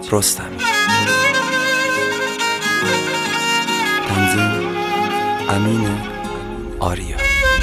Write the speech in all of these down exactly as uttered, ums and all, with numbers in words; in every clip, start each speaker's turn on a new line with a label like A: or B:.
A: رستمی. تنظیم امین آریا.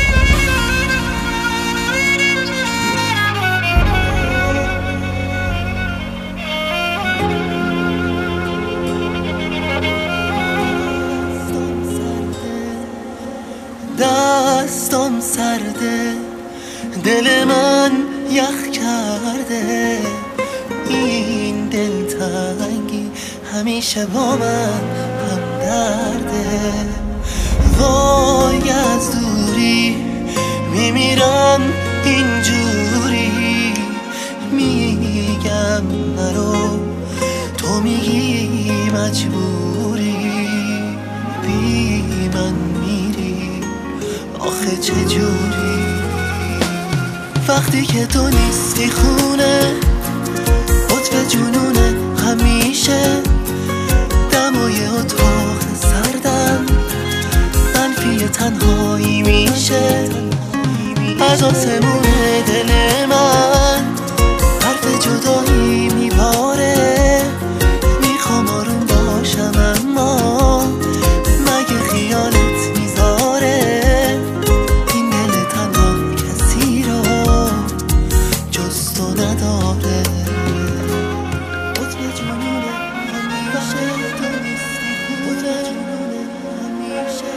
B: دستم سرده، دل من یخ کرده، این دلتنگی همیشه با من هم درده. وای از دوری میمیرم اینجوری، میگم نرو تو میگی مجبوری، بی من میری آخه چجوری؟ وقتی که تو نیستی خونه قطب جنونه، همیشه دمای اتاق سردم منفی تنهایی میشه. از آسمون دل من حرف جدایی میباره، میخوام آروم باشم اما مگه خیالت میذاره؟ این دل تنها کسی رو جز تو نداره. قطب جنونه همیشه تو نیستی، قطب جنونه همیشه.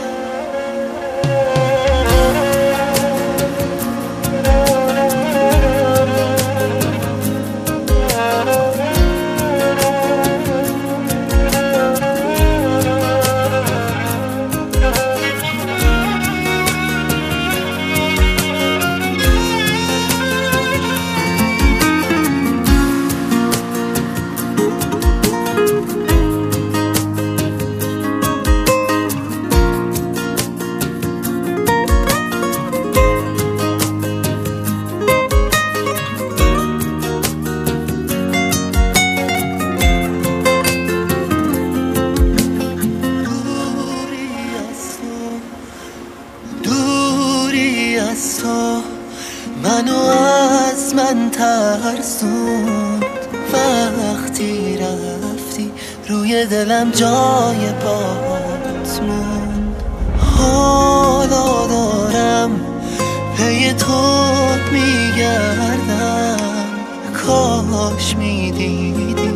B: تو منو از من ترسوند، وقتی رفتی روی دلم جای بات موند. حالا دارم پی تو میگردم، کاش میدیدی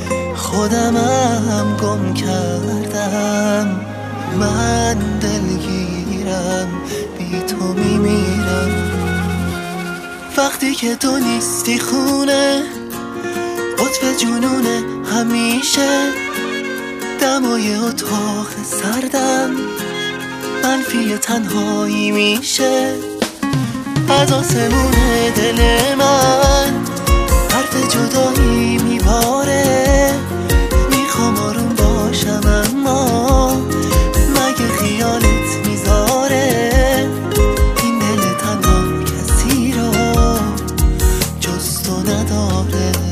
B: خودمم گم کردم. من دلگیرم بی تو میمیرم. وقتی که تو نیستی خونه قطب جنونه، همیشه دمای اتاق سردم منفی تنهایی میشه. از آسمون دل من حرف جدایی میباره، میخوام آروم باشم اما مگه خیالت میذاره؟ این دل تنها کسی رو جز تو نداره.